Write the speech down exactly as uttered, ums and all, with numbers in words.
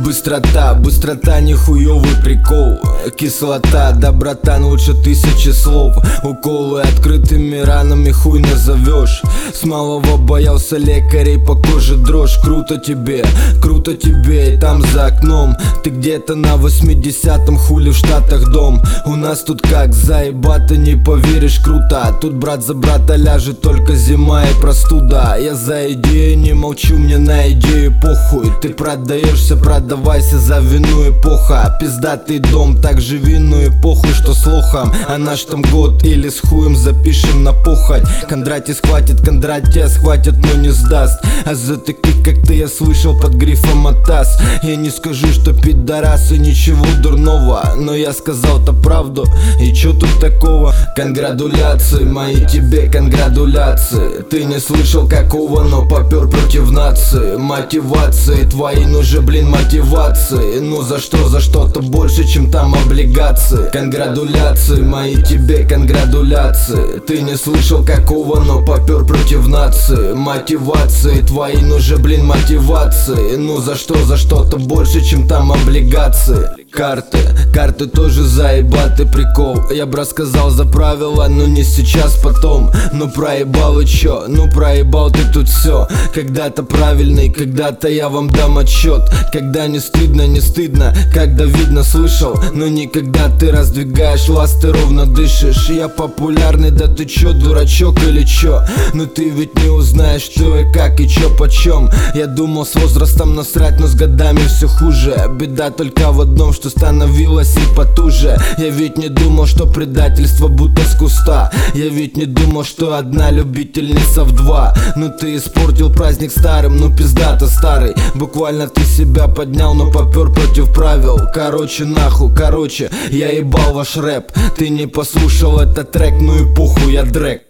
Быстрота, быстрота, нихуёвый прикол. Кислота, да братан, лучше тысячи слов. Уколы открытыми ранами хуй назовешь. С малого боялся лекарей, по коже дрожь. Круто тебе, круто тебе, и там за окном ты где-то на восьмидесятом, хули в Штатах дом. У нас тут как заебато, не поверишь, круто. Тут брат за брата ляжет только зима и простуда. Я за идею не молчу, мне на идею похуй. Ты продаешься, продавайся за вину, эпоха. Пиздатый дом, так живи, ну и похуй, что с лохом. А наш там год или с хуем запишем на похоть. Кондратий схватит, Кондратия схватит, но не сдаст. А за таких как ты я слышал под грифом атас. Я не скажу, что пидорасы, ничего дурного, но я сказал-то правду, и чё тут такого? Конгратуляции мои тебе, конгратуляции. Ты не слышал какого, но попер против нации. Мотивации твои, ну же блин мотивации. Ну за что, за что-то больше, чем там облигации. Конгратуляции мои тебе, конгратуляции. Ты не слышал какого, но попер против нации. Мотивации твои, ну же блин мотивации. Ну за что, за что-то больше, чем там облигации. Карты, карты тоже заебатый прикол. Я бы рассказал за правила, но не сейчас, потом. Ну проебал и чё, ну проебал ты тут все. Когда-то правильный, когда-то я вам дам отчет. Когда не стыдно, не стыдно, когда видно, слышал. Но никогда ты раздвигаешь ласты, ровно дышишь. Я популярный, да ты чё, дурачок или чё? Ну ты ведь не узнаешь, что и как и чё почем. Я думал с возрастом насрать, но с годами все хуже. Беда только в одном, что становилось и потуже. Я ведь не думал, что предательство будто с куста. Я ведь не думал, что одна любительница в два. Ну ты испортил праздник старым, ну пиздато старый. Буквально ты себя поднял, но попер против правил. Короче нахуй, короче, я ебал ваш рэп. Ты не послушал этот трек, ну и похуй, я дрэк.